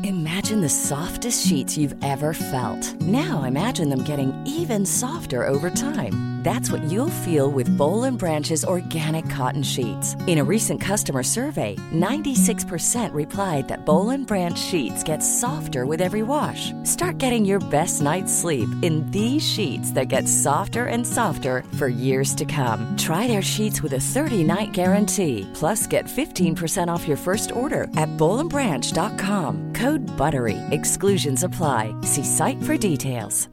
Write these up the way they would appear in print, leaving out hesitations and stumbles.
Imagine the softest sheets you've ever felt. Now imagine them getting even softer over time. That's what you'll feel with Boll & Branch's organic cotton sheets. In a recent customer survey, 96% replied that Boll & Branch sheets get softer with every wash. Start getting your best night's sleep in these sheets that get softer and softer for years to come. Try their sheets with a 30-night guarantee. Plus, get 15% off your first order at bollandbranch.com. Code BUTTERY. Exclusions apply. See site for details.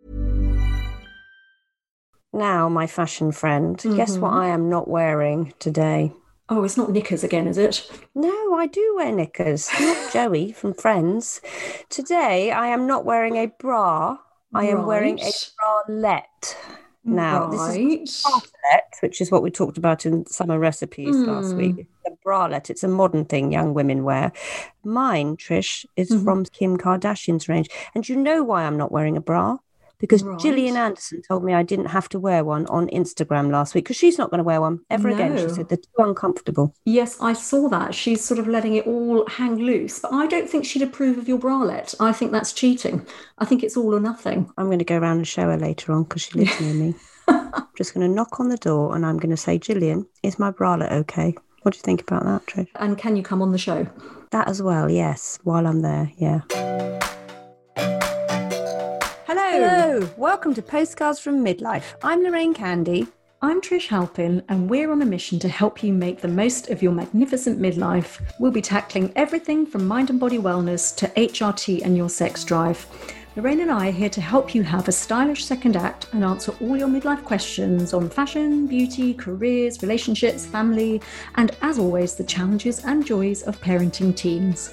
Now, my fashion friend, guess what I am not wearing today? Oh, it's not knickers again, is it? No, I do wear knickers. Not Joey from Friends. Today, I am not wearing a bra. I am wearing a bralette. Now, this is a bralette, which is what we talked about in summer recipes last week. A bralette, it's a modern thing young women wear. Mine, Trish, is from Kim Kardashian's range. And you know why I'm not wearing a bra? Because Gillian Anderson told me I didn't have to wear one on Instagram last week, because she's not going to wear one ever again. She said they're too uncomfortable. Yes, I saw that. She's sort of letting it all hang loose. But I don't think she'd approve of your bralette. I think that's cheating. I think it's all or nothing. I'm going to go around and show her later on because she lives near me. I'm just going to knock on the door and I'm going to say, Gillian, is my bralette okay? What do you think about that, Trish? And can you come on the show? That as well, yes, while I'm there, yeah. Hello, welcome to Postcards from Midlife. I'm Lorraine Candy. I'm Trish Halpin, and we're on a mission to help you make the most of your magnificent midlife. We'll be tackling everything from mind and body wellness to HRT and your sex drive. Lorraine and I are here to help you have a stylish second act and answer all your midlife questions on fashion, beauty, careers, relationships, family, and as always, the challenges and joys of parenting teens.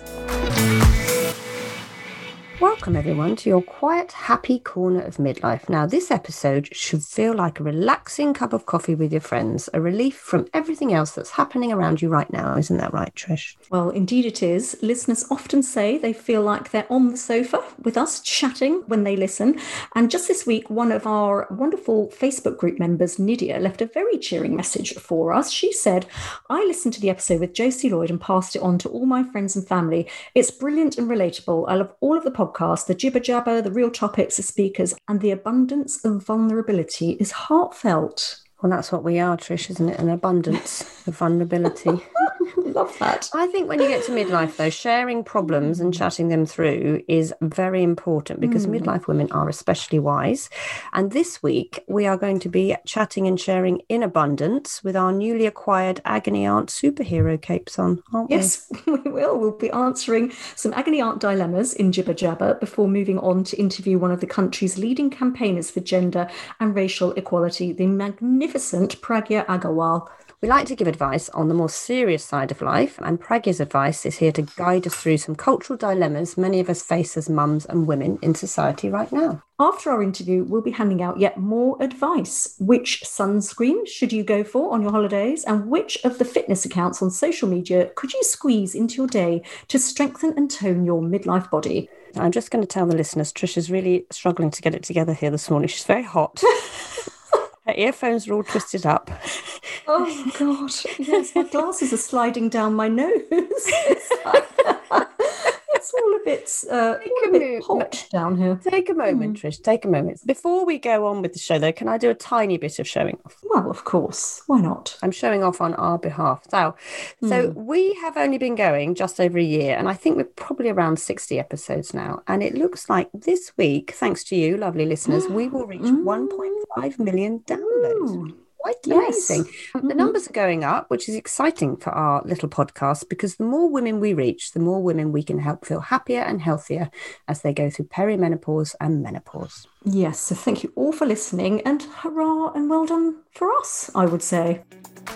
Welcome everyone to your quiet, happy corner of midlife. Now, this episode should feel like a relaxing cup of coffee with your friends, a relief from everything else that's happening around you right now. Isn't that right, Trish? Well, indeed it is. Listeners often say they feel like they're on the sofa with us chatting when they listen. And just this week, one of our wonderful Facebook group members, Nydia, left a very cheering message for us. She said, I listened to the episode with Josie Lloyd and passed it on to all my friends and family. It's brilliant and relatable. I love all of the podcasts. The jibber jabber, the real topics, the speakers, and the abundance of vulnerability is heartfelt. Well, that's what we are, Trish, isn't it? An abundance of vulnerability. Love that. I think when you get to midlife, though, sharing problems and chatting them through is very important because midlife women are especially wise. And this week, we are going to be chatting and sharing in abundance with our newly acquired Agony Aunt superhero capes on, aren't we? Yes, we will. We'll be answering some Agony Aunt dilemmas in Jibber Jabber before moving on to interview one of the country's leading campaigners for gender and racial equality, the magnificent Pragya Agarwal. We like to give advice on the more serious side of life, and Pragya's advice is here to guide us through some cultural dilemmas many of us face as mums and women in society right now. After our interview, we'll be handing out yet more advice. Which sunscreen should you go for on your holidays, and which of the fitness accounts on social media could you squeeze into your day to strengthen and tone your midlife body? I'm just going to tell the listeners, Trish is really struggling to get it together here this morning. She's very hot. Her earphones are all twisted up. Oh, God. Yes, my glasses are sliding down my nose. It's all a bit hot down here. Take a moment, Trish. Take a moment. Before we go on with the show, though, can I do a tiny bit of showing off? Well, of course. Why not? I'm showing off on our behalf. So we have only been going just over a year, and I think we're probably around 60 episodes now. And it looks like this week, thanks to you, lovely listeners, we will reach 1.5 million downloads. Quite amazing. The numbers are going up, which is exciting for our little podcast, because the more women we reach, the more women we can help feel happier and healthier as they go through perimenopause and menopause. Yes, so thank you all for listening, and hurrah and well done for us, I would say.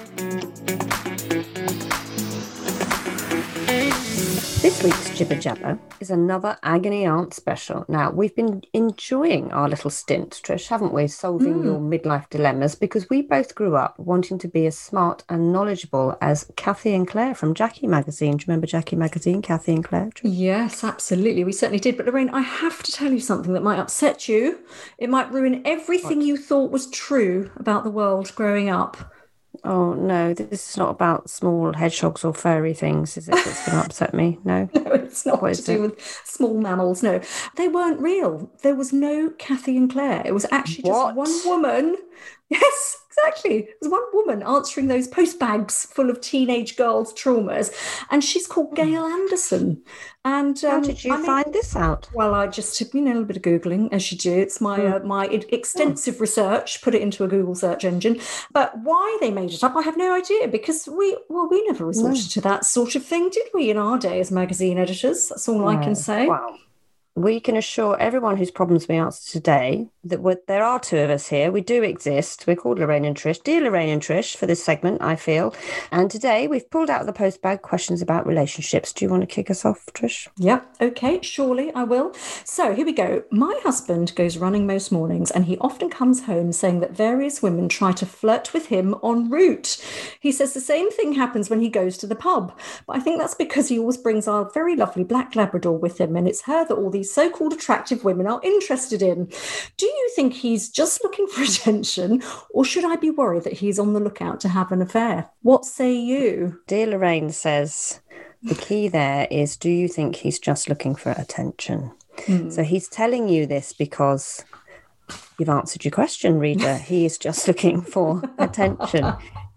This week's Jibber Jabber is another Agony Aunt special. Now, we've been enjoying our little stint, Trish, haven't we, solving your midlife dilemmas, because we both grew up wanting to be as smart and knowledgeable as Kathy and Claire from Jackie Magazine. Do you remember Jackie Magazine, Kathy and Claire? Trish? Yes, absolutely. We certainly did. But Lorraine, I have to tell you something that might upset you. It might ruin everything you thought was true about the world growing up. Oh, no, this is not about small hedgehogs or furry things, is it? That's going to upset me. No. No, it's not What to is do it? with small mammals. No, they weren't real. There was no Kathy and Claire. It was actually just What? one woman. Yes, exactly. It was one woman answering those post bags full of teenage girls' traumas. And she's called Gail Anderson. And How did you find this out? well, I just, a little bit of Googling, as you do. It's my extensive research, put it into a Google search engine. But why they made it up, I have no idea, because we never resorted to that sort of thing, did we, in our day as magazine editors? That's all I can say. Wow. We can assure everyone whose problems we answer today that there are two of us here. We do exist. We're called Lorraine and Trish. Dear Lorraine and Trish, for this segment, I feel. And today we've pulled out of the post bag questions about relationships. Do you want to kick us off, Trish? Yep. Okay, surely I will. So here we go. My husband goes running most mornings, and he often comes home saying that various women try to flirt with him en route. He says the same thing happens when he goes to the pub. But I think that's because he always brings our very lovely black Labrador with him, and it's her that all these so-called attractive women are interested in. Do you think he's just looking for attention, or should I be worried that he's on the lookout to have an affair? What say you? Dear Lorraine says the key there is, do you think he's just looking for attention? So he's telling you this because you've answered your question, reader. He is just looking for attention.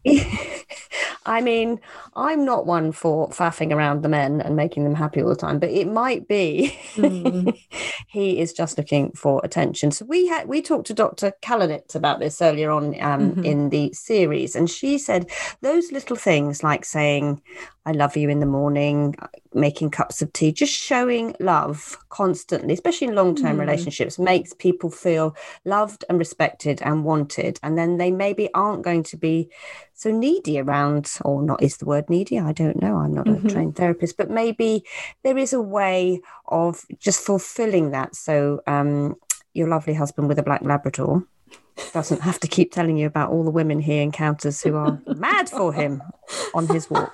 I mean, I'm not one for faffing around the men and making them happy all the time, but it might be he is just looking for attention. So we talked to Dr. Kallenitz about this earlier on in the series, and she said those little things like saying, I love you in the morning, making cups of tea, just showing love constantly, especially in long-term relationships, makes people feel loved and respected and wanted. And then they maybe aren't going to be so needy around, or not is the word needy? I don't know. I'm not a trained therapist, but maybe there is a way of just fulfilling that. So your lovely husband with a black Labrador doesn't have to keep telling you about all the women he encounters who are mad for him on his walk.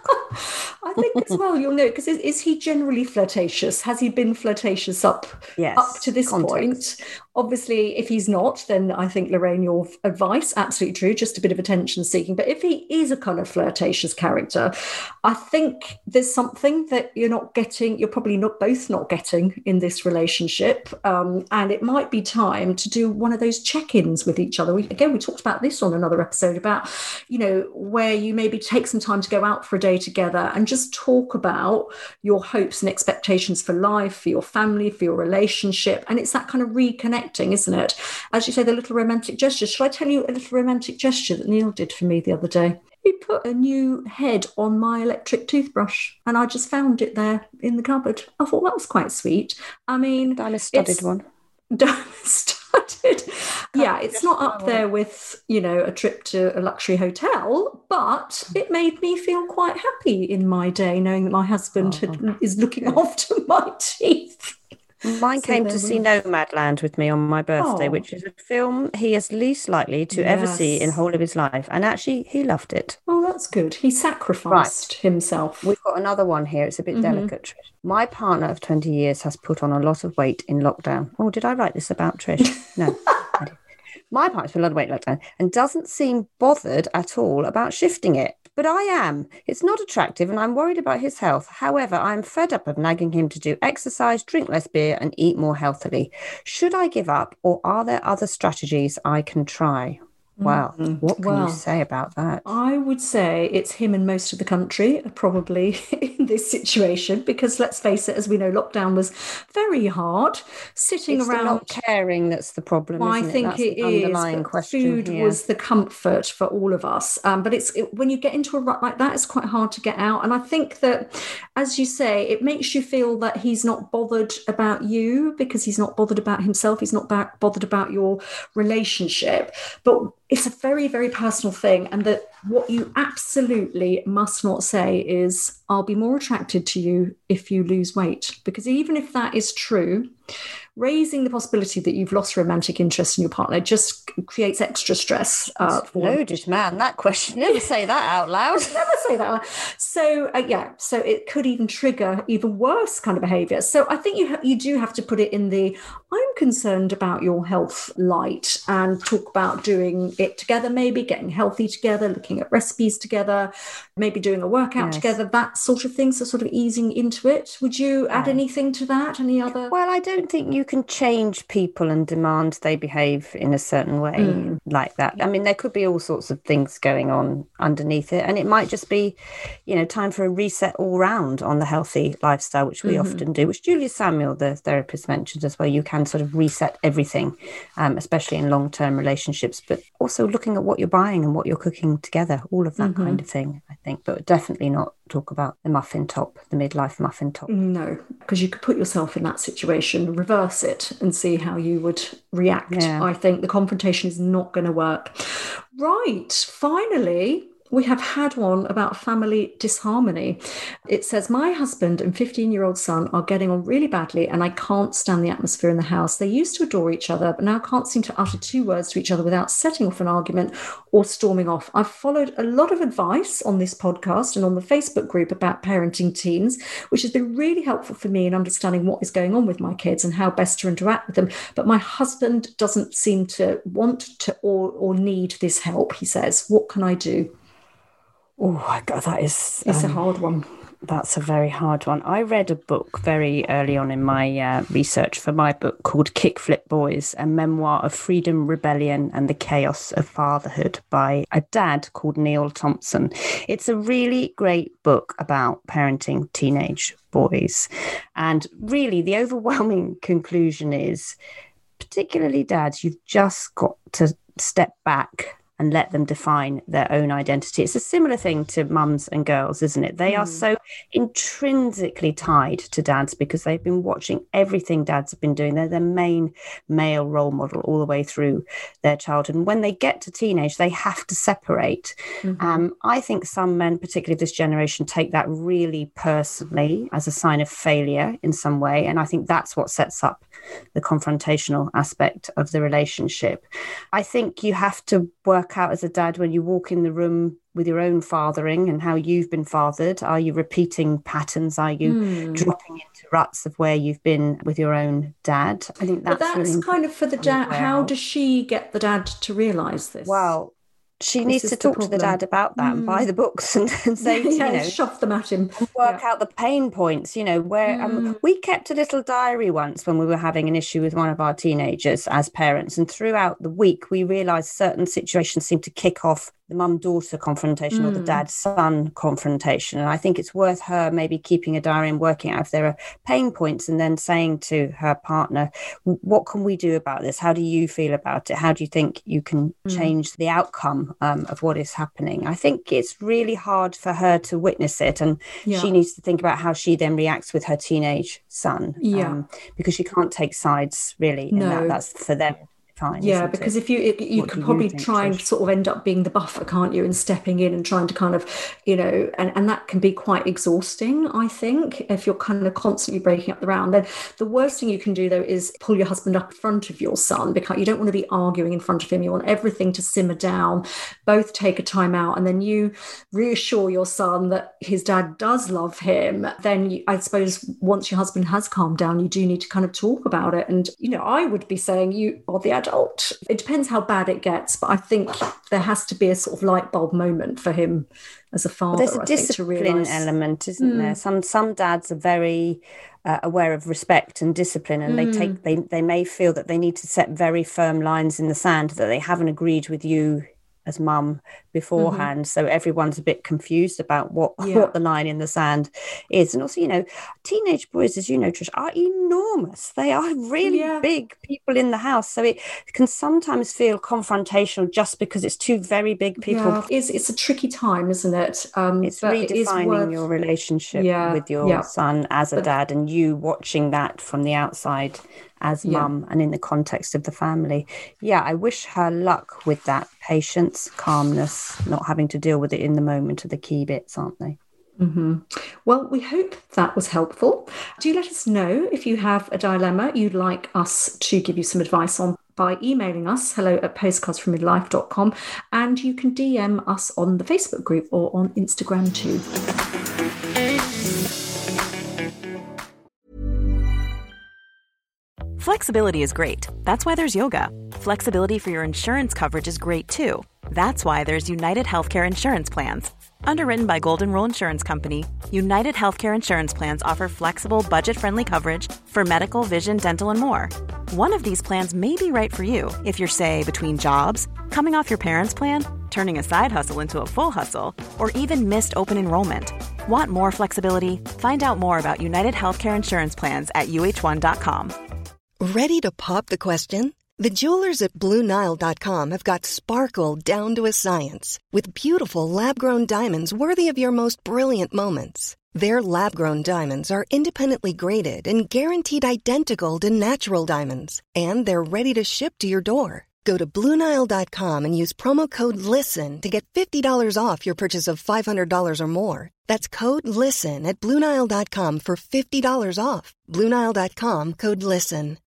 I think as well, you'll know, because is he generally flirtatious? Has he been flirtatious up to this point? Obviously, if he's not, then I think, Lorraine, your advice, absolutely true, just a bit of attention seeking. But if he is a kind of flirtatious character, I think there's something that you're probably both not getting in this relationship. And it might be time to do one of those check-ins with each other. We talked about this on another episode about, where you maybe take some time to go out for a day together and just talk about your hopes and expectations for life, for your family, for your relationship. And it's that kind of reconnecting, isn't it? As you say, the little romantic gesture. Should I tell you a little romantic gesture that Neil did for me the other day? He put a new head on my electric toothbrush, and I just found it there in the cupboard. I thought that was quite sweet. I mean, Diamond-studded one. Diamond-studded. Yeah, it's not up there with, a trip to a luxury hotel, but it made me feel quite happy in my day, knowing that my husband is looking after my teeth. Mine came to see Nomadland with me on my birthday, which is a film he is least likely to ever see in the whole of his life. And actually, he loved it. Oh, that's good. He sacrificed himself. We've got another one here. It's a bit delicate. My partner of 20 years has put on a lot of weight in lockdown. Oh, did I write this about Trish? No, I didn't. My partner's put a lot of weight in lockdown and doesn't seem bothered at all about shifting it. But I am. It's not attractive and I'm worried about his health. However, I'm fed up of nagging him to do exercise, drink less beer and eat more healthily. Should I give up, or are there other strategies I can try? Wow. What can you say about that? I would say it's him and most of the country are probably in this situation, because let's face it, as we know, lockdown was very hard. Sitting it's around, the not caring that's the problem. Well, isn't I think that's it the underlying is. Question food here. Was the comfort for all of us. But when you get into a rut like that, it's quite hard to get out. And I think that, as you say, it makes you feel that he's not bothered about you because he's not bothered about himself. He's not bothered about your relationship. But it's a very, very personal thing. And that what you absolutely must not say is, I'll be more attracted to you if you lose weight. Because even if that is true, raising the possibility that you've lost romantic interest in your partner just creates extra stress. Loaded, man, that question. Never say that out loud. Never say that out loud. So, so it could even trigger even worse kind of behaviour. So I think you do have to put it in the, I'm concerned about your health light, and talk about doing it together, maybe getting healthy together, looking looking at recipes together, maybe doing a workout together, that sort of thing. So sort of easing into it. Would you add anything to that? Any other? Well, I don't think you can change people and demand they behave in a certain way like that. I mean, there could be all sorts of things going on underneath it. And it might just be, time for a reset all round on the healthy lifestyle, which we often do, which Julia Samuel, the therapist, mentioned as well. You can sort of reset everything, especially in long-term relationships, but also looking at what you're buying and what you're cooking together, all of that kind of thing, I think, but definitely not talk about the muffin top, the midlife muffin top. No, because you could put yourself in that situation, reverse it and see how you would react. I think the confrontation is not going to work. Right, finally, we have had one about family disharmony. It says, my husband and 15-year-old son are getting on really badly and I can't stand the atmosphere in the house. They used to adore each other, but now can't seem to utter 2 words to each other without setting off an argument or storming off. I've followed a lot of advice on this podcast and on the Facebook group about parenting teens, which has been really helpful for me in understanding what is going on with my kids and how best to interact with them. But my husband doesn't seem to want to or need this help, he says. What can I do? Oh, my God, that is... It's a hard one. That's a very hard one. I read a book very early on in my research for my book called Kickflip Boys, a memoir of freedom, rebellion and the chaos of fatherhood by a dad called Neil Thompson. It's a really great book about parenting teenage boys. And really, the overwhelming conclusion is, particularly dads, you've just got to step back and let them define their own identity. It's a similar thing to mums and girls, isn't it? They are so intrinsically tied to dads because they've been watching everything dads have been doing. They're their main male role model all the way through their childhood. And when they get to teenage, they have to separate. I think some men, particularly this generation, take that really personally as a sign of failure in some way. And I think that's what sets up the confrontational aspect of the relationship. I think you have to work out as a dad when you walk in the room with your own fathering and how you've been fathered. Are you repeating patterns? Are you dropping into ruts of where you've been with your own dad? I think that's really kind of for the dad. How does she get the dad to realise this? Well, she needs to talk to the dad about that and buy the books and say, shove them at him. Work out the pain points, where we kept a little diary once when we were having an issue with one of our teenagers as parents. And throughout the week, we realised certain situations seemed to kick off the mum-daughter confrontation or the dad-son confrontation. And I think it's worth her maybe keeping a diary and working out if there are pain points and then saying to her partner, what can we do about this? How do you feel about it? How do you think you can change the outcome of what is happening? I think it's really hard for her to witness it. And she needs to think about how she then reacts with her teenage son. Because she can't take sides, really. No. And that's for them. Fine, because if you could probably try and sort of end up being the buffer, can't you, and stepping in and trying to kind of, and that can be quite exhausting, I think, if you're kind of constantly breaking up the round. Then the worst thing you can do, though, is pull your husband up in front of your son, because you don't want to be arguing in front of him. You want everything to simmer down, both take a time out, and then you reassure your son that his dad does love him. Then I suppose once your husband has calmed down, you do need to kind of talk about it. And, I would be saying you are the adult. It depends how bad it gets, but I think there has to be a sort of light bulb moment for him as a father. There's a discipline element, isn't there? Some dads are very aware of respect and discipline, and they may feel that they need to set very firm lines in the sand that they haven't agreed with you as mum beforehand. So everyone's a bit confused about what the line in the sand is. And also, teenage boys, as you know, Trish, are enormous. They are really big people in the house. So it can sometimes feel confrontational just because it's two very big people. Yeah. It's a tricky time, isn't it? It's redefining your relationship with your son as a dad, and you watching that from the outside as mum and in the context of the family. I wish her luck with that. Patience, calmness, not having to deal with it in the moment are the key bits, aren't they? Well, we hope that was helpful. Do let us know if you have a dilemma you'd like us to give you some advice on by emailing us hello@postcardsfrommidlife.com, and you can DM us on the Facebook group or on Instagram too. Flexibility is great. That's why there's yoga. Flexibility for your insurance coverage is great too. That's why there's United Healthcare Insurance Plans. Underwritten by Golden Rule Insurance Company, United Healthcare Insurance Plans offer flexible, budget-friendly coverage for medical, vision, dental, and more. One of these plans may be right for you if you're, say, between jobs, coming off your parents' plan, turning a side hustle into a full hustle, or even missed open enrollment. Want more flexibility? Find out more about United Healthcare Insurance Plans at uh1.com. Ready to pop the question? The jewelers at BlueNile.com have got sparkle down to a science with beautiful lab-grown diamonds worthy of your most brilliant moments. Their lab-grown diamonds are independently graded and guaranteed identical to natural diamonds, and they're ready to ship to your door. Go to BlueNile.com and use promo code LISTEN to get $50 off your purchase of $500 or more. That's code LISTEN at BlueNile.com for $50 off. BlueNile.com, code LISTEN.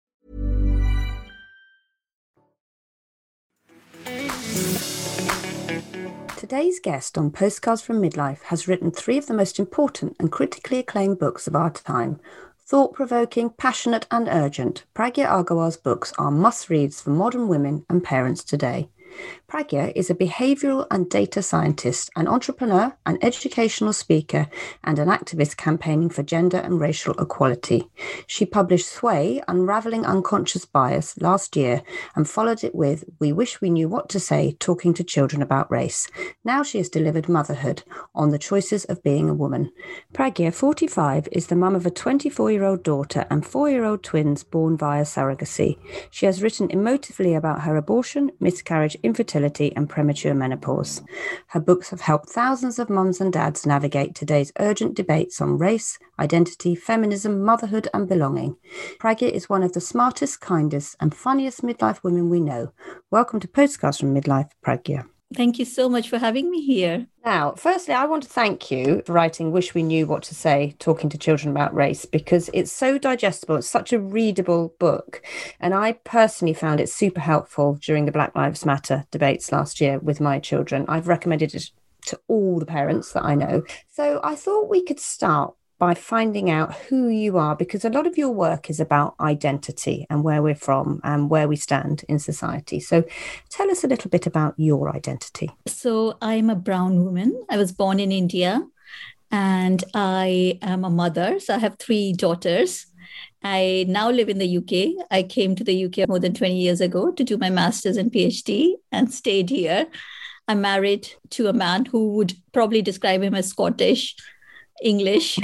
Today's guest on Postcards from Midlife has written 3 of the most important and critically acclaimed books of our time. Thought-provoking, passionate and urgent, Pragya Agarwal's books are must-reads for modern women and parents today. Pragya is a behavioural and data scientist, an entrepreneur, an educational speaker, and an activist campaigning for gender and racial equality. She published Sway, Unravelling Unconscious Bias last year and followed it with We Wish We Knew What to Say, Talking to Children About Race. Now she has delivered Motherhood, On the Choices of Being a Woman. Pragya, 45, is the mum of a 24-year-old daughter and 4-year-old twins born via surrogacy. She has written emotively about her abortion, miscarriage, infertility and premature menopause. Her books have helped thousands of mums and dads navigate today's urgent debates on race, identity, feminism, motherhood and belonging. Pragya is one of the smartest, kindest and funniest midlife women we know. Welcome to Postcards from Midlife, Pragya. Thank you so much for having me here. Now, firstly, I want to thank you for writing Wish We Knew What to Say, Talking to Children About Race, because it's so digestible. It's such a readable book. And I personally found it super helpful during the Black Lives Matter debates last year with my children. I've recommended it to all the parents that I know. So I thought we could start by finding out who you are, because a lot of your work is about identity and where we're from and where we stand in society. So tell us a little bit about your identity. So I'm a brown woman. I was born in India and I am a mother. So I have 3 daughters. I now live in the UK. I came to the UK more than 20 years ago to do my master's and PhD and stayed here. I'm married to a man who would probably describe him as Scottish, English.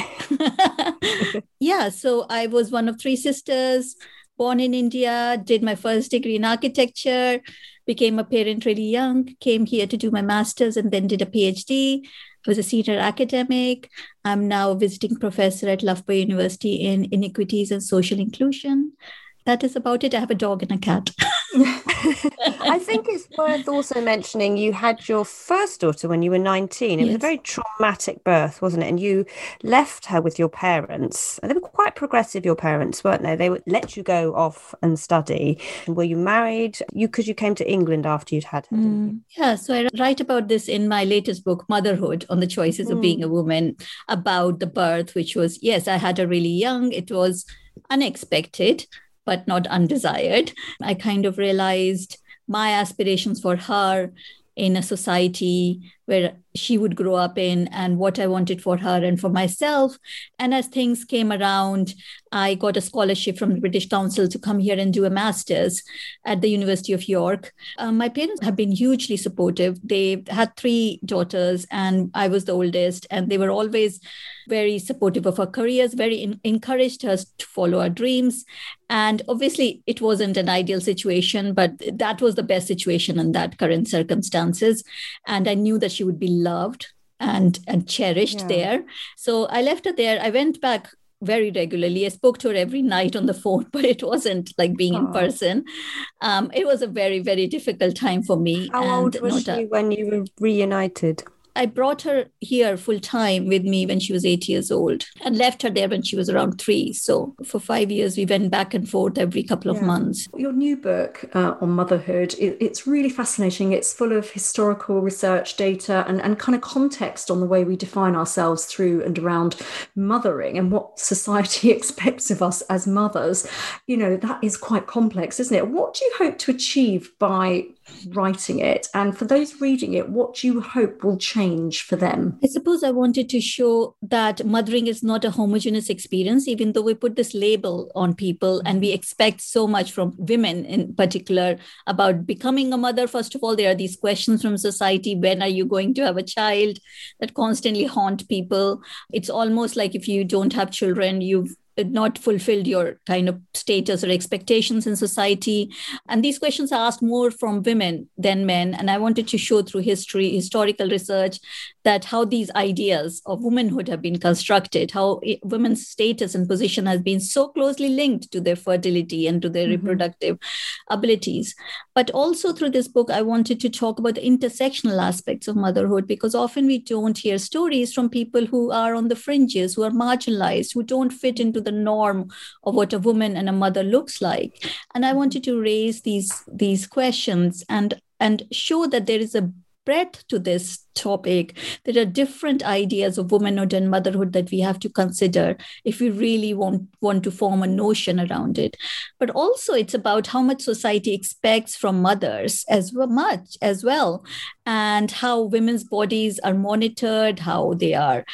Yeah, so I was one of 3 sisters, born in India, did my first degree in architecture, became a parent really young, came here to do my master's and then did a PhD. I was a senior academic. I'm now a visiting professor at Loughborough University in Inequities and Social Inclusion. That is about it. I have a dog and a cat. I think it's worth also mentioning you had your first daughter when you were 19. It was a very traumatic birth, wasn't it? And you left her with your parents. And they were quite progressive, your parents, weren't they? They would let you go off and study. And were you married? Because you came to England after you'd had her, didn't you? Yeah, so I write about this in my latest book, Motherhood, on the choices of being a woman, about the birth, which was, yes, I had her really young. It was unexpected, but not undesired. I kind of realized my aspirations for her in a society where she would grow up in and what I wanted for her and for myself. And as things came around, I got a scholarship from the British Council to come here and do a master's at the University of York. My parents have been hugely supportive. They had 3 daughters and I was the oldest, and they were always very supportive of our careers, very encouraged us to follow our dreams. And obviously it wasn't an ideal situation, but that was the best situation in that current circumstances. And I knew that she would be loved and cherished there. So I left her there. I went back very regularly. I spoke to her every night on the phone, but it wasn't like being in person. It was a very, very difficult time for me. How old was she when you were reunited? I brought her here full time with me when she was 8 years old and left her there when she was around 3. So for 5 years, we went back and forth every couple of months. Your new book on motherhood, it's really fascinating. It's full of historical research data and kind of context on the way we define ourselves through and around mothering and what society expects of us as mothers. You know, that is quite complex, isn't it? What do you hope to achieve by writing it? And for those reading it, what do you hope will change for them? I suppose I wanted to show that mothering is not a homogeneous experience, even though we put this label on people and we expect so much from women in particular about becoming a mother. First of all, there are these questions from society. When are you going to have a child? That constantly haunt people. It's almost like if you don't have children, you've not fulfilled your kind of status or expectations in society. And these questions are asked more from women than men. And I wanted to show through historical research, that how these ideas of womanhood have been constructed, how women's status and position has been so closely linked to their fertility and to their reproductive abilities. But also through this book, I wanted to talk about the intersectional aspects of motherhood, because often we don't hear stories from people who are on the fringes, who are marginalized, who don't fit into the norm of what a woman and a mother looks like. And I wanted to raise these questions and show that there is a breadth to this topic. There are different ideas of womanhood and motherhood that we have to consider if we really want to form a notion around it. But also it's about how much society expects from mothers as well, and how women's bodies are monitored, how they are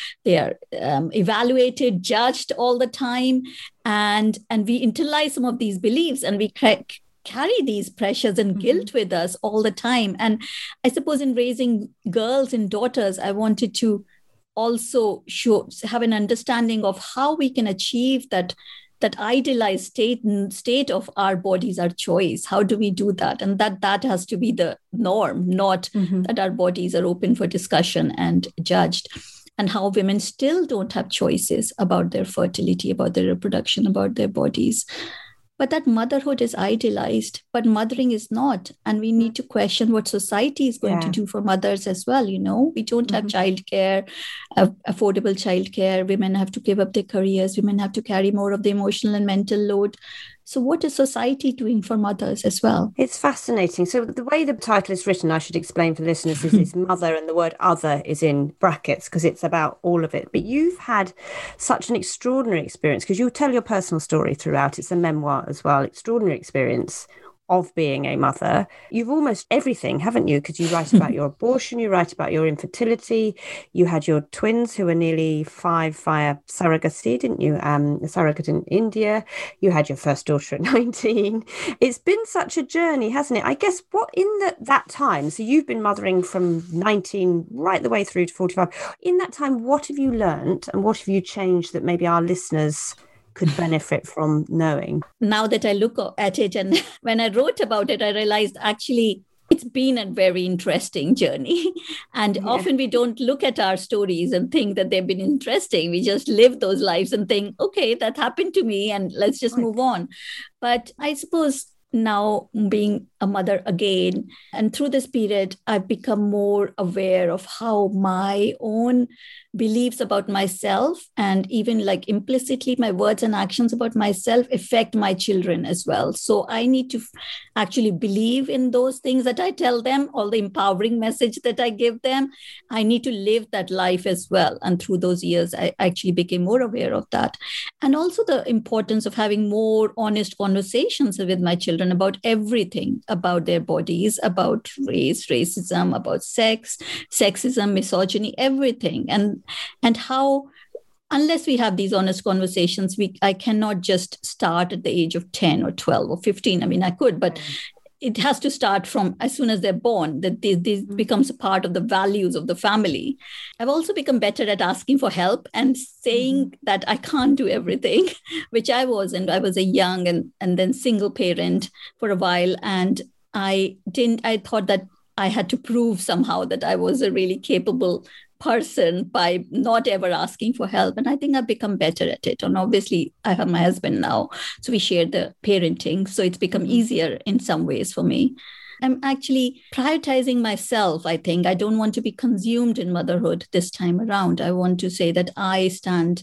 evaluated, judged all the time, and we internalize some of these beliefs, and we carry these pressures and guilt with us all the time. And I suppose in raising girls and daughters, I wanted to also have an understanding of how we can achieve that idealized state of our bodies, our choice. How do we do that? And that has to be the norm, not that our bodies are open for discussion and judged. And how women still don't have choices about their fertility, about their reproduction, about their bodies. But that motherhood is idealized, but mothering is not. And we need to question what society is going to do for mothers as well. We don't have childcare, affordable childcare. Women have to give up their careers. Women have to carry more of the emotional and mental load. So what is society doing for mothers as well? It's fascinating. So the way the title is written, I should explain for listeners, is it's mother and the word other is in brackets because it's about all of it. But you've had such an extraordinary experience, because you tell your personal story throughout. It's a memoir as well. Extraordinary experience of being a mother. You've almost everything, haven't you? Because you write about your abortion, you write about your infertility, you had your twins who were nearly 5 via surrogacy, didn't you? A surrogate in India. You had your first daughter at 19. It's been such a journey, hasn't it? I guess what in that time, so you've been mothering from 19 right the way through to 45. In that time, what have you learned and what have you changed that maybe our listeners could benefit from knowing? Now that I look at it, and when I wrote about it, I realized actually it's been a very interesting journey. And often we don't look at our stories and think that they've been interesting. We just live those lives and think, okay, that happened to me and let's just move on. But I suppose now being a mother again, and through this period, I've become more aware of how my own beliefs about myself, and even like implicitly my words and actions about myself, affect my children as well. So I need to actually believe in those things that I tell them, all the empowering message that I give them. I need to live that life as well. And through those years, I actually became more aware of that. And also the importance of having more honest conversations with my children about everything, about their bodies, about race, racism, about sex, sexism, misogyny, everything. And how, unless we have these honest conversations, I cannot just start at the age of 10 or 12 or 15. I mean, I could, but it has to start from as soon as they're born, that this becomes a part of the values of the family. I've also become better at asking for help and saying that I can't do everything, which I was. And I was a young and then single parent for a while. And I thought that I had to prove somehow that I was a really capable person by not ever asking for help. And I think I've become better at it. And obviously I have my husband now, so we share the parenting. So it's become easier in some ways for me. I'm actually prioritizing myself, I think. I don't want to be consumed in motherhood this time around. I want to say that I stand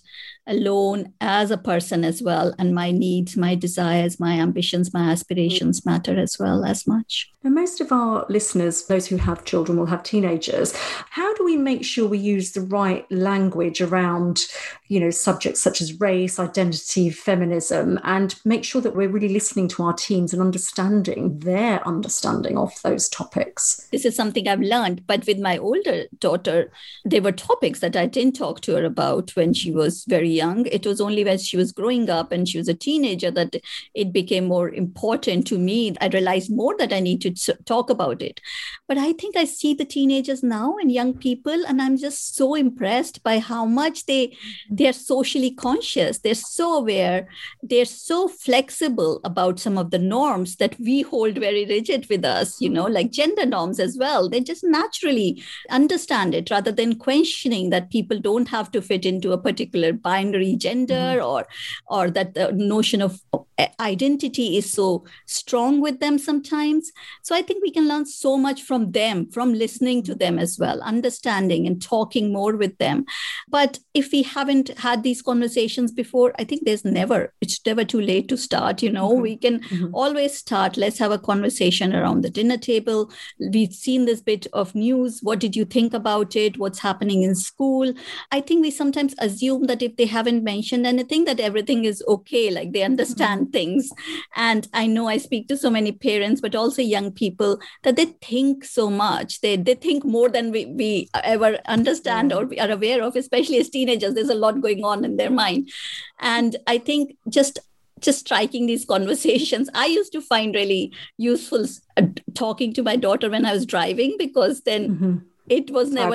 alone as a person as well. And my needs, my desires, my ambitions, my aspirations matter as well as much. And most of our listeners, those who have children, will have teenagers. How do we make sure we use the right language around, subjects such as race, identity, feminism, and make sure that we're really listening to our teens and understanding their understanding of those topics? This is something I've learned, but with my older daughter, there were topics that I didn't talk to her about when she was very young. It was only when she was growing up and she was a teenager that it became more important to me. I realized more that I need to talk about it. But I think I see the teenagers now and young people, and I'm just so impressed by how much they are socially conscious. They're so aware. They're so flexible about some of the norms that we hold very rigid with us, like gender norms as well. They just naturally understand it rather than questioning that people don't have to fit into a particular binary gender or that the notion of identity is so strong with them sometimes. So I think we can learn so much from them, from listening to them as well, understanding and talking more with them. But if we haven't had these conversations before, I think it's never too late to start. We can always start. Let's have a conversation around the dinner table. We've seen this bit of news. What did you think about it? What's happening in school? I think we sometimes assume that if they haven't mentioned anything, that everything is okay, like they understand things. And I know I speak to so many parents, but also young people, that they think so much. They think more than we ever understand or we are aware of, especially as teenagers. There's a lot going on in their mind. And I think just striking these conversations, I used to find really useful talking to my daughter when I was driving, because then it was never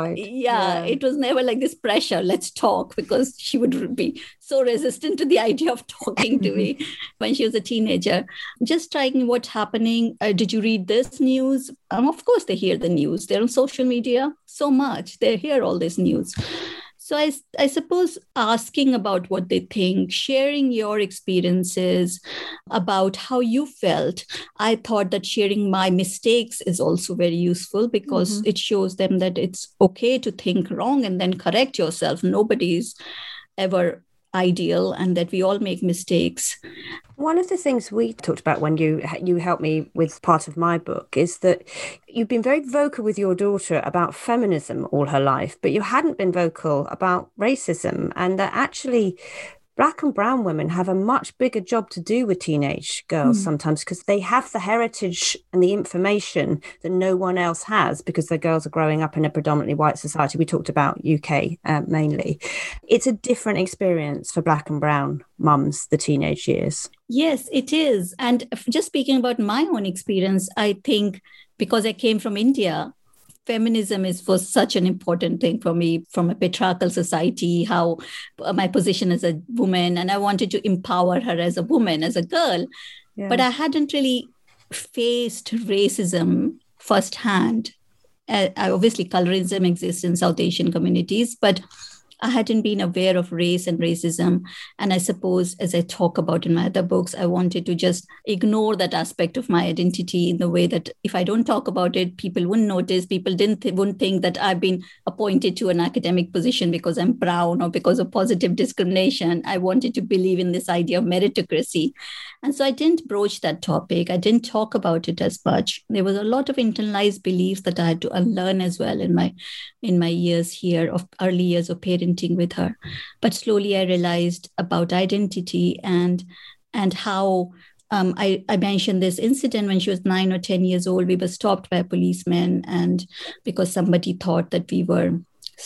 it was never like this pressure, let's talk, because she would be so resistant to the idea of talking to me when she was a teenager. Just striking what's happening. Did you read this news? Of course, they hear the news. They're on social media so much. They hear all this news. So I suppose asking about what they think, sharing your experiences about how you felt. I thought that sharing my mistakes is also very useful, because it shows them that it's okay to think wrong and then correct yourself. Nobody's ever ideal, and that we all make mistakes. One of the things we talked about when you helped me with part of my book is that you've been very vocal with your daughter about feminism all her life, but you hadn't been vocal about racism, and that actually Black and brown women have a much bigger job to do with teenage girls sometimes, because they have the heritage and the information that no one else has, because the girls are growing up in a predominantly white society. We talked about UK mainly. It's a different experience for Black and brown mums, the teenage years. Yes, it is. And just speaking about my own experience, I think because I came from India, feminism was such an important thing for me, from a patriarchal society, how my position as a woman, and I wanted to empower her as a woman, as a girl. Yeah. But I hadn't really faced racism firsthand. Obviously, colorism exists in South Asian communities, but I hadn't been aware of race and racism. And I suppose, as I talk about in my other books, I wanted to just ignore that aspect of my identity in the way that if I don't talk about it, people wouldn't notice. People wouldn't think that I've been appointed to an academic position because I'm brown or because of positive discrimination. I wanted to believe in this idea of meritocracy. And so I didn't broach that topic. I didn't talk about it as much. There was a lot of internalized beliefs that I had to unlearn as well in my years here, of early years of parenting with her. But slowly I realized about identity and how I mentioned this incident when she was 9 or 10 years old. We were stopped by a policeman, and because somebody thought that we were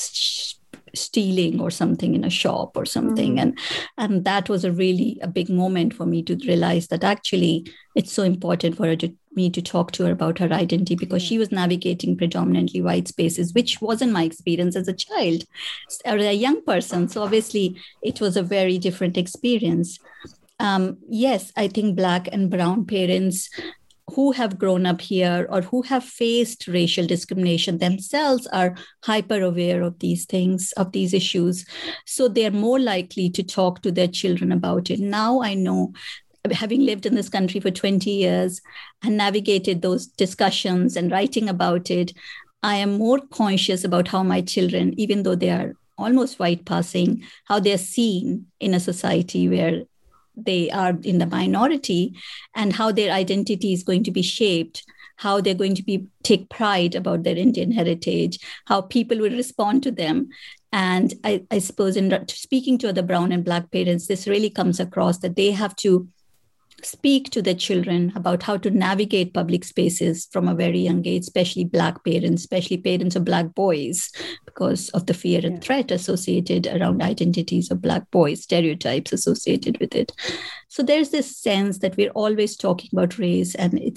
stealing or something in a shop or something. And that was a big moment for me to realize that actually it's so important for me to talk to her about her identity, because she was navigating predominantly white spaces, which wasn't my experience as a child or a young person. So obviously it was a very different experience. Yes, I think Black and brown parents who have grown up here or who have faced racial discrimination themselves are hyper aware of these things, of these issues. So they're more likely to talk to their children about it. Now I know, having lived in this country for 20 years and navigated those discussions and writing about it, I am more conscious about how my children, even though they are almost white passing, how they're seen in a society where they are in the minority, and how their identity is going to be shaped, how they're going to take pride about their Indian heritage, how people will respond to them. And I suppose in speaking to other brown and Black parents, this really comes across that they have to speak to their children about how to navigate public spaces from a very young age, especially Black parents, especially parents of Black boys, because of the fear and threat associated around identities of Black boys, stereotypes associated with it. So there's this sense that we're always talking about race,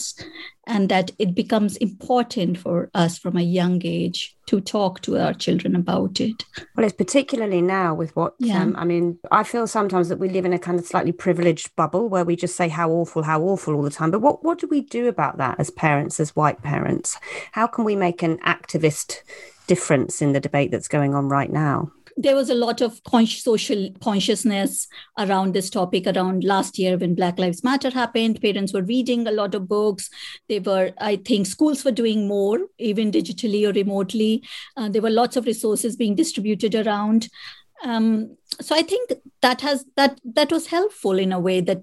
and that it becomes important for us from a young age to talk to our children about it. Well, it's particularly now with what, I feel sometimes that we live in a kind of slightly privileged bubble where we just say how awful all the time. But what do we do about that as parents, as white parents? How can we make an activist difference in the debate that's going on right now? There was a lot of social consciousness around this topic around last year when Black Lives Matter happened. Parents were reading a lot of books. I think schools were doing more, even digitally or remotely. There were lots of resources being distributed around. So I think that was helpful in a way, that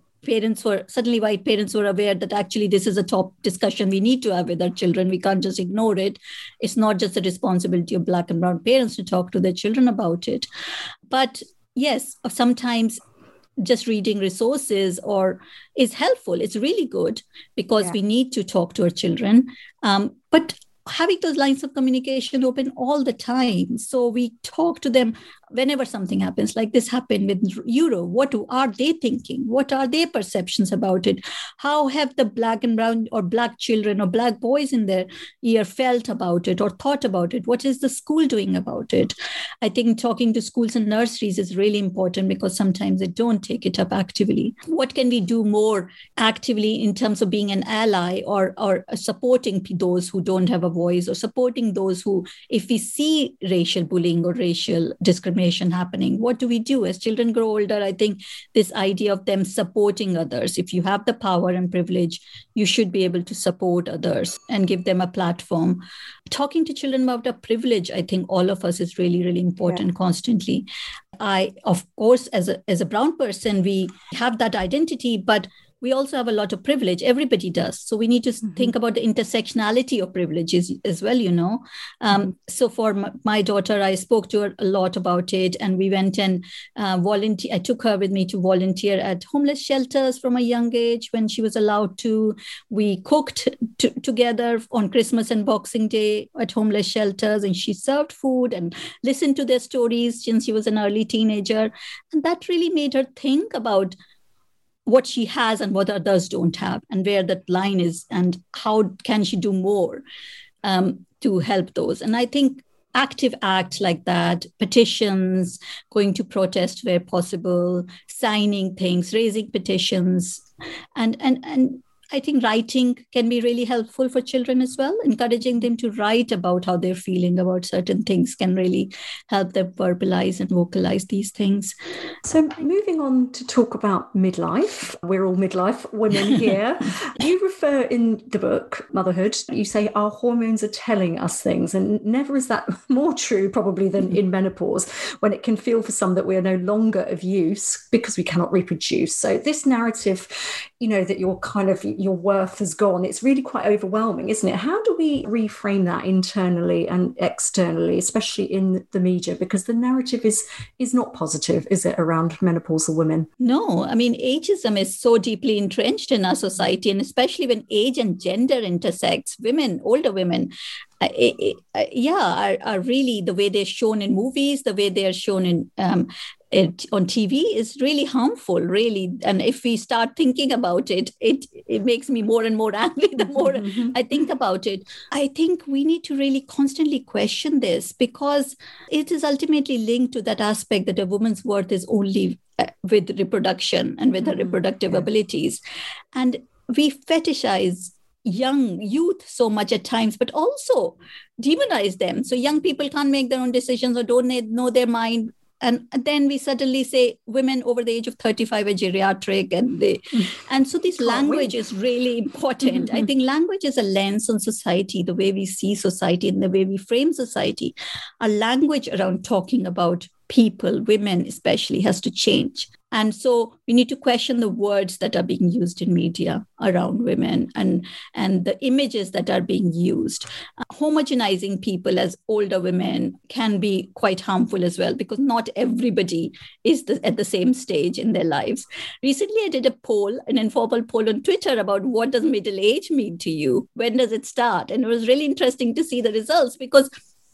white parents were aware that actually this is a top discussion we need to have with our children. We can't just ignore it. It's not just the responsibility of Black and brown parents to talk to their children about it. But yes, sometimes just reading resources is helpful. It's really good because we need to talk to our children. But having those lines of communication open all the time. So we talk to them whenever something happens, like this happened with Euro. What are they thinking? What are their perceptions about it? How have the Black and brown or Black children or Black boys in their year felt about it or thought about it? What is the school doing about it? I think talking to schools and nurseries is really important because sometimes they don't take it up actively. What can we do more actively in terms of being an ally or supporting those who don't have a voice, or supporting those who, if we see racial bullying or racial discrimination happening, what do we do? As children grow older, I think this idea of them supporting others, if you have the power and privilege, you should be able to support others and give them a platform. Talking to children about a privilege, I think all of us is really, really important constantly. Of course, as a brown person, we have that identity, but we also have a lot of privilege. Everybody does. So we need to think about the intersectionality of privileges as well, So for my daughter, I spoke to her a lot about it, and we went and volunteer. I took her with me to volunteer at homeless shelters from a young age when she was allowed to. We cooked together on Christmas and Boxing Day at homeless shelters, and she served food and listened to their stories since she was an early teenager. And that really made her think about what she has and what others don't have, and where that line is, and how can she do more to help those. And I think active acts like that, petitions, going to protest where possible, signing things, raising petitions, and I think writing can be really helpful for children as well. Encouraging them to write about how they're feeling about certain things can really help them verbalize and vocalize these things. So moving on to talk about midlife, we're all midlife women here. You refer in the book, Motherhood, you say our hormones are telling us things, and never is that more true probably than in menopause, when it can feel for some that we are no longer of use because we cannot reproduce. So this narrative, that your worth has gone, it's really quite overwhelming, isn't it? How do we reframe that internally and externally, especially in the media? Because the narrative is not positive, is it, around menopausal women? No, I mean, ageism is so deeply entrenched in our society, and especially when age and gender intersects, older women, are really, the way they're shown in movies, the way they're shown in on TV is really harmful, really. And if we start thinking about it, it makes me more and more angry the more I think about it. I think we need to really constantly question this, because it is ultimately linked to that aspect that a woman's worth is only with reproduction and with her reproductive abilities. And we fetishize youth so much at times, but also demonize them. So young people can't make their own decisions or don't know their mind. And then we suddenly say women over the age of 35 are geriatric, and so this language is really important. I think language is a lens on society, the way we see society and the way we frame society. Our language around talking about people, women especially, has to change. And so we need to question the words that are being used in media around women and the images that are being used. Homogenizing people as older women can be quite harmful as well, because not everybody is at the same stage in their lives. Recently, I did an informal poll on Twitter about what does middle age mean to you? When does it start? And it was really interesting to see the results, because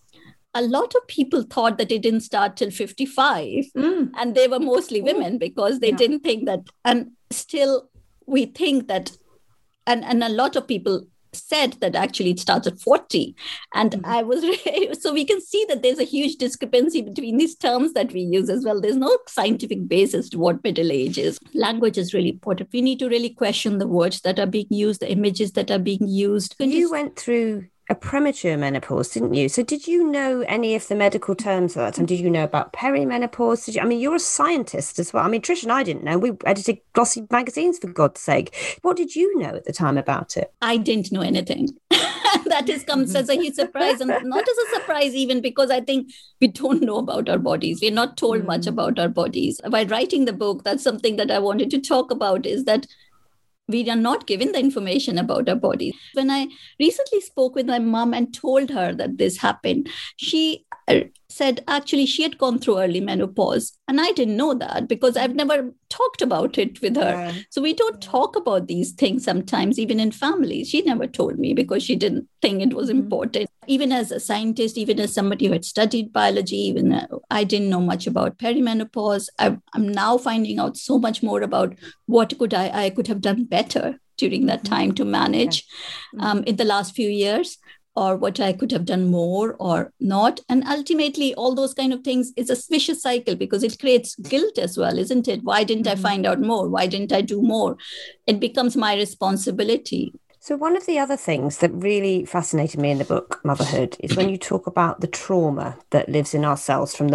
a lot of people thought that it didn't start till 55, and they were mostly women, because they didn't think that. And still, we think that, and a lot of people said that actually it starts at 40. And I was so we can see that there's a huge discrepancy between these terms that we use as well. There's no scientific basis to what middle age is. Language is really important. We need to really question the words that are being used, the images that are being used. You went through a premature menopause, didn't you? So did you know any of the medical terms at that time? Did you know about perimenopause? You're a scientist as well. I mean, Trish and I didn't know. We edited glossy magazines, for God's sake. What did you know at the time about it? I didn't know anything. That comes as a huge surprise, and not as a surprise even, because I think we don't know about our bodies. We're not told much about our bodies. By writing the book, that's something that I wanted to talk about, is that we are not given the information about our bodies. When I recently spoke with my mom and told her that this happened, she said actually she had gone through early menopause. And I didn't know that, because I've never talked about it with her. Yeah. So we don't talk about these things sometimes, even in families. She never told me because she didn't think it was important. Even as a scientist, even as somebody who had studied biology, I didn't know much about perimenopause. I'm now finding out so much more about what I could have done better during that time to manage in the last few years, or what I could have done more or not. And ultimately, all those kind of things is a vicious cycle, because it creates guilt as well, isn't it? Why didn't I find out more? Why didn't I do more? It becomes my responsibility. So one of the other things that really fascinated me in the book, Motherhood, is when you talk about the trauma that lives in ourselves from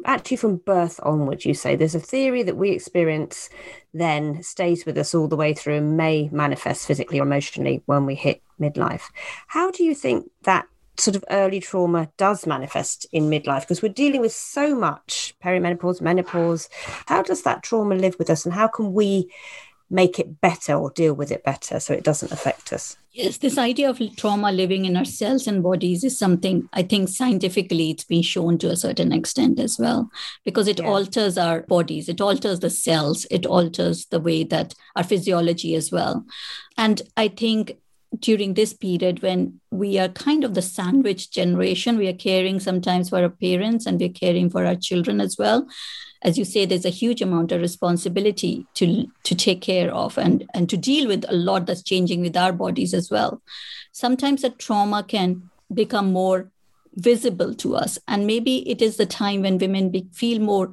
birth onwards. You say there's a theory that we experience then stays with us all the way through and may manifest physically or emotionally when we hit midlife. How do you think that sort of early trauma does manifest in midlife? Because we're dealing with so much perimenopause, menopause. How does that trauma live with us, and how can we make it better or deal with it better so it doesn't affect us? Yes, this idea of trauma living in our cells and bodies is something I think scientifically it's been shown to a certain extent as well, because it alters our bodies, it alters the cells, it alters the way that our physiology as well. And I think during this period, when we are kind of the sandwich generation, we are caring sometimes for our parents and we're caring for our children as well. As you say, there's a huge amount of responsibility to take care of and to deal with a lot that's changing with our bodies as well. Sometimes the trauma can become more visible to us. And maybe it is the time when women feel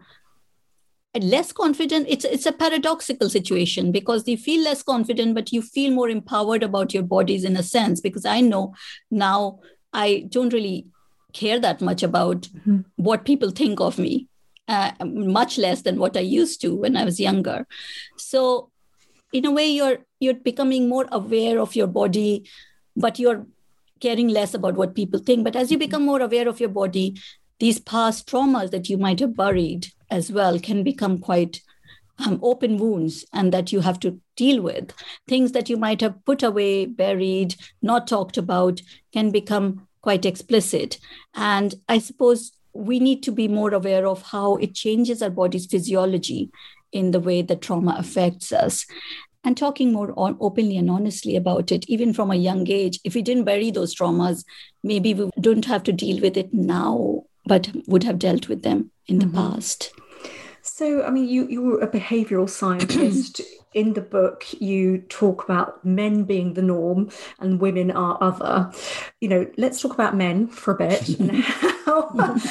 less confident. It's a paradoxical situation, because you feel less confident, but you feel more empowered about your bodies in a sense, because I know now I don't really care that much about what people think of me. Much less than what I used to when I was younger. So in a way, you're becoming more aware of your body, but you're caring less about what people think. But as you become more aware of your body, these past traumas that you might have buried as well can become quite open wounds, and that you have to deal with. Things that you might have put away, buried, not talked about, can become quite explicit. And I suppose we need to be more aware of how it changes our body's physiology in the way that trauma affects us, and talking more openly and honestly about it, even from a young age. If we didn't bury those traumas, maybe we don't have to deal with it now, but would have dealt with them in the past. So, I mean, you're a behavioural scientist. In the book, you talk about men being the norm and women are other. Let's talk about men for a bit. And how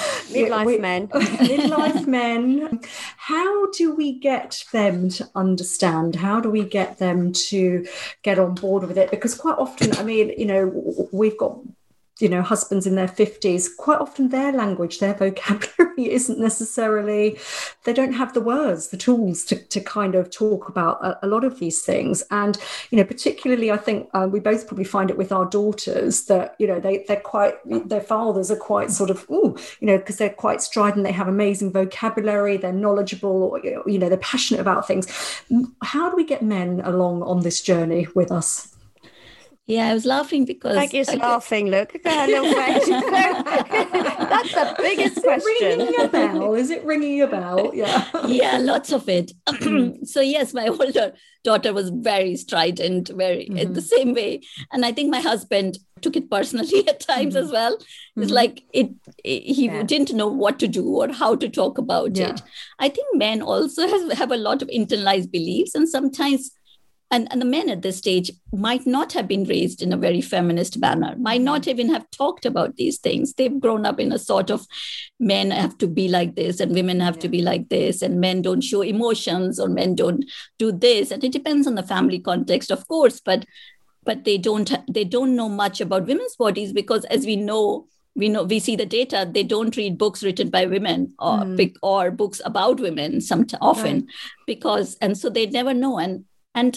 midlife men. How do we get them to understand? How do we get them to get on board with it? Because quite often, I mean, we've got husbands in their 50s, quite often their language, their vocabulary isn't necessarily, they don't have the words, the tools to kind of talk about a lot of these things. And, particularly, I think we both probably find it with our daughters that, they're quite, their fathers are quite sort of, because they're quite strident, they have amazing vocabulary, they're knowledgeable, or, they're passionate about things. How do we get men along on this journey with us? Yeah, I was laughing because... Maggie's laughing, look at her little face. That's the biggest question. Is it ringing a bell? Yeah. Yeah, lots of it. So yes, my older daughter was very strident, in the same way. And I think my husband took it personally at times as well. It's like he didn't know what to do or how to talk about it. I think men also have a lot of internalized beliefs, and sometimes... And the men at this stage might not have been raised in a very feminist manner, might not even have talked about these things. They've grown up in a sort of men have to be like this and women have to be like this, and men don't show emotions or men don't do this. And it depends on the family context, of course, but they don't know much about women's bodies, because as we see the data, they don't read books written by women or books about women often, and so they never know. And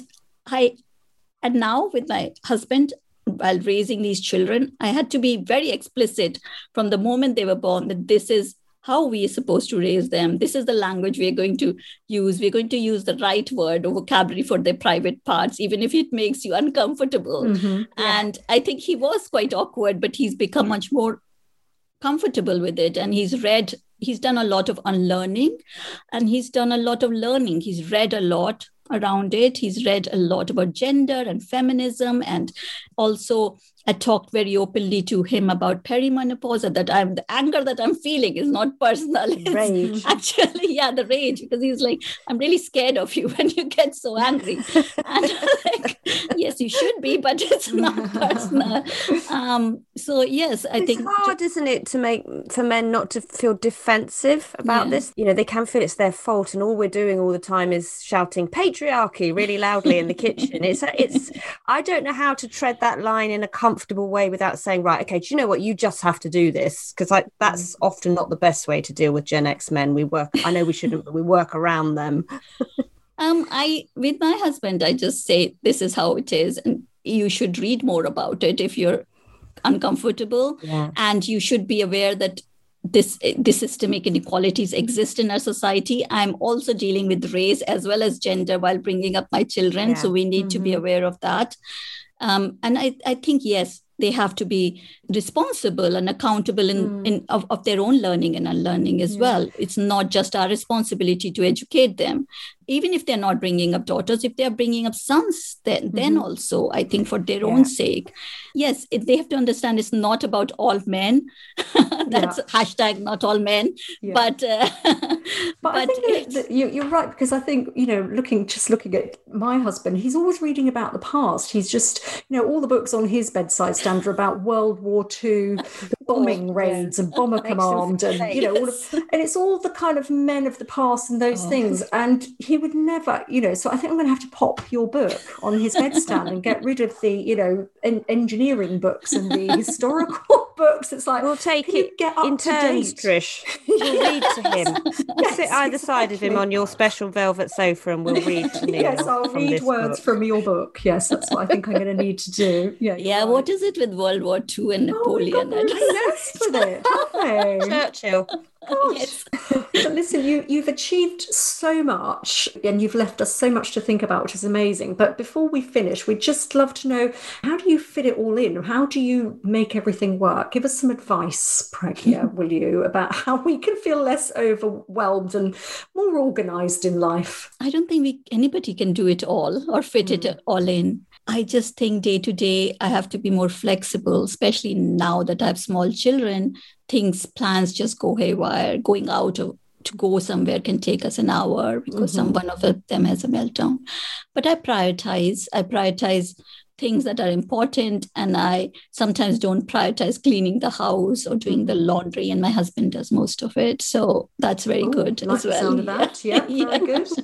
now with my husband, while raising these children, I had to be very explicit from the moment they were born that this is how we are supposed to raise them. This is the language we are going to use. We're going to use the right word or vocabulary for their private parts, even if it makes you uncomfortable. And I think he was quite awkward, but he's become much more comfortable with it. And he's done a lot of unlearning, and he's done a lot of learning. He's read a lot around it. He's read a lot about gender and feminism, and also I talked very openly to him about perimenopause, that the anger that I'm feeling is not personal. It's actually, the rage, because he's like, I'm really scared of you when you get so angry. And I'm like, yes, you should be, but it's not personal. So yes, I think it's hard, isn't it, for men not to feel defensive about this? They can feel it's their fault, and all we're doing all the time is shouting patriarchy really loudly in the kitchen. It's I don't know how to tread that line in a comfortable way without saying, right, okay, do you know what, you just have to do this, because that's often not the best way to deal with Gen X men. I know we shouldn't, but we work around them. With my husband, I just say this is how it is, and you should read more about it if you're uncomfortable, and you should be aware that this systemic inequalities exist in our society. I'm also dealing with race as well as gender while bringing up my children, so we need to be aware of that. And I think, yes, they have to be responsible and accountable of their own learning and unlearning as well. It's not just our responsibility to educate them. Even if they're not bringing up daughters, if they're bringing up sons, then also, I think for their own sake, yes, they have to understand it's not about all men. That's hashtag not all men. But I think that you're right, because I think, looking at my husband, he's always reading about the past. He's just, all the books on his bedside stand are about World War II, bombing raids and bomber command, and all of, and it's all the kind of men of the past and those things. And he would never, so I think I'm going to have to pop your book on his bedstand and get rid of the, engineering books and the historical books. It's like, we'll take it in turns, Trish. You'll read to him. Sit either side of him on your special velvet sofa, and we'll read to Neil. Yes, I'll read words from your book. Yes, that's what I think I'm going to need to do. Yeah. What is it with World War II and Napoleon? We're obsessed with it. Churchill. Yes. But listen, you've achieved so much, and you've left us so much to think about, which is amazing. But before we finish, we'd just love to know, how do you fit it all in? How do you make everything work? Give us some advice, Pragya, will you, about how we can feel less overwhelmed and more organised in life? I don't think anybody can do it all or fit it all in. I just think day to day, I have to be more flexible, especially now that I have small children. Plans just go haywire. Going out to go somewhere can take us an hour because one of them has a meltdown. But I prioritize things that are important, and I sometimes don't prioritize cleaning the house or doing the laundry, and my husband does most of it. So that's very good as well. Sound of that. Yeah, very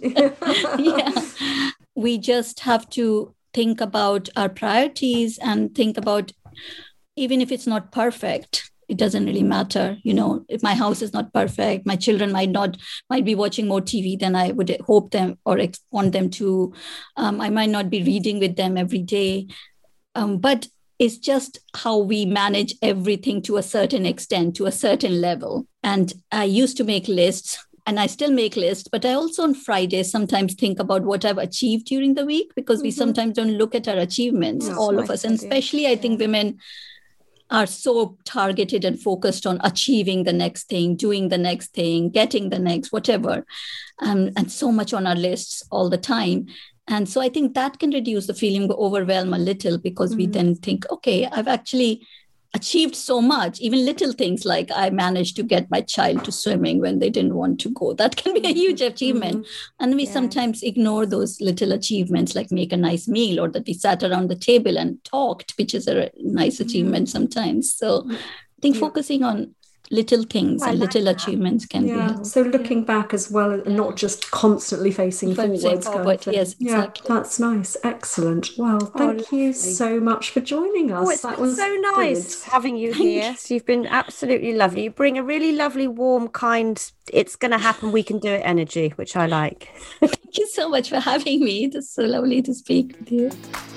good. We just have to think about our priorities and think about even if it's not perfect, it doesn't really matter. If my house is not perfect, my children might be watching more TV than I would hope them or want them to. I might not be reading with them every day. But it's just how we manage everything to a certain extent, to a certain level. And I used to make lists, and I still make lists, but I also on Fridays sometimes think about what I've achieved during the week, because we sometimes don't look at our achievements, all of us. And especially I think women are so targeted and focused on achieving the next thing, doing the next thing, getting the next, whatever, and so much on our lists all the time. And so I think that can reduce the feeling of overwhelm a little, because we then think, okay, I've actually achieved so much, even little things like I managed to get my child to swimming when they didn't want to go. That can be a huge achievement. And we sometimes ignore those little achievements, like make a nice meal, or that we sat around the table and talked, which is a nice achievement sometimes. So I think focusing on little things and little achievements can be helpful. So looking back as well, and not just constantly facing forwards. Yes, exactly. That's nice. Excellent. Well, thank you so much for joining us. That was so nice having you here. You've been absolutely lovely. You bring a really lovely, warm, kind, it's going to happen, we can do it energy, which I like. Thank you so much for having me. It's so lovely to speak with you.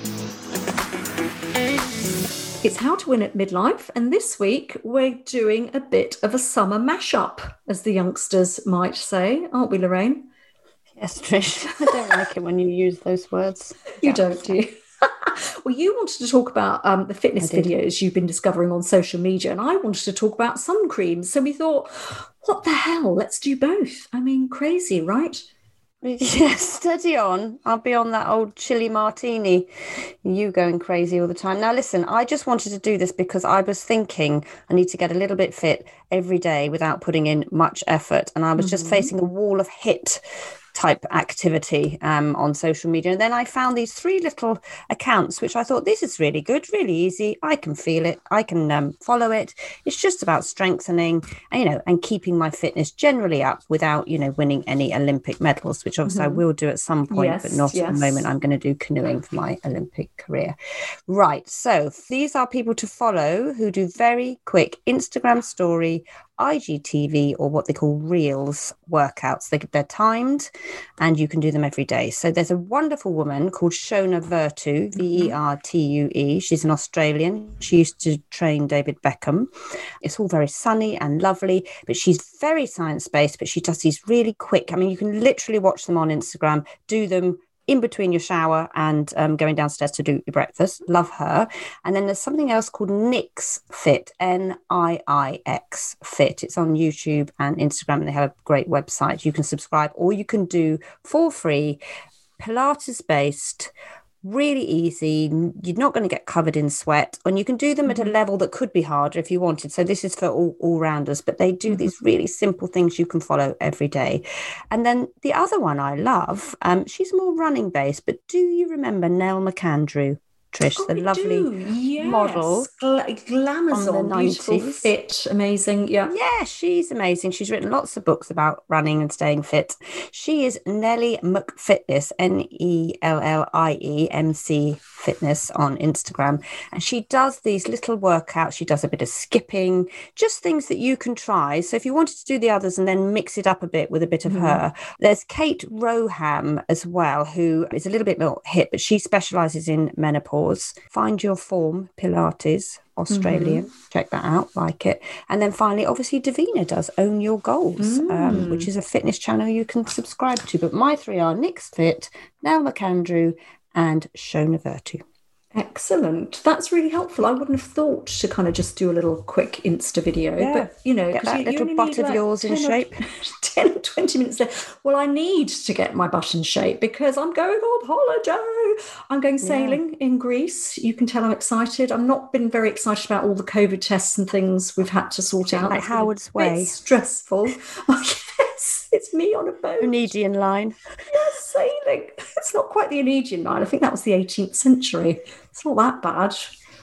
It's How to Win at Midlife, and this week we're doing a bit of a summer mashup, as the youngsters might say, aren't we, Lorraine? Yes, Trish. I don't like it when you use those words. You don't, do you? Well, you wanted to talk about the fitness videos you've been discovering on social media, and I wanted to talk about sun creams. So we thought, what the hell? Let's do both. I mean, crazy, right? Yes, steady on. I'll be on that old chili martini. You going crazy all the time. Now, listen, I just wanted to do this because I was thinking I need to get a little bit fit every day without putting in much effort. And I was just facing a wall of HIIT type activity on social media. And then I found these 3 little accounts, which I thought, this is really good, really easy. I can feel it. I can follow it. It's just about strengthening, and keeping my fitness generally up without, winning any Olympic medals, which obviously I will do at some point, but not at the moment. I'm going to do canoeing for my Olympic career. Right. So these are people to follow who do very quick Instagram story, IGTV, or what they call Reels workouts. They're timed and you can do them every day. So there's a wonderful woman called Shona Vertue, Vertue. She's an Australian. She used to train David Beckham. It's all very sunny and lovely, but she's very science-based, but she does these really quick. I mean, you can literally watch them on Instagram, do them in between your shower and going downstairs to do your breakfast. Love her. And then there's something else called Nix Fit, Niix Fit. It's on YouTube and Instagram, and they have a great website. You can subscribe, or you can do for free, Pilates-based, really easy. You're not going to get covered in sweat, and you can do them at a level that could be harder if you wanted. So this is for all rounders, but they do these really simple things you can follow every day. And then the other one I love, she's more running based, but do you remember Nell McAndrew? Trish, the lovely model. Glamazon, beautiful, fit, amazing. Yeah, she's amazing. She's written lots of books about running and staying fit. She is Nellie McFitness, NELLIEMC Fitness on Instagram. And she does these little workouts. She does a bit of skipping, just things that you can try. So if you wanted to do the others and then mix it up a bit with a bit of her, there's Kate Roham as well, who is a little bit more hip, but she specialises in menopause. Find Your Form Pilates, Australian. Check that out, like it. And then finally, obviously, Davina does Own Your Goals, which is a fitness channel you can subscribe to. But my 3 are Nix Fit, Nell McAndrew, and Shona Vertue. Excellent. That's really helpful. I wouldn't have thought to kind of just do a little quick Insta video, but get that little butt of yours in shape. 10 or 20 minutes there. Well, I need to get my butt in shape because I'm going on holiday. I'm going sailing in Greece. You can tell I'm excited. I've not been very excited about all the COVID tests and things we've had to sort out. Like Howard's Way. It's stressful. Yes, it's me on a boat. Oneidian line. Yes, sailing. It's not quite the Oneidian line. I think that was the 18th century. It's not that bad.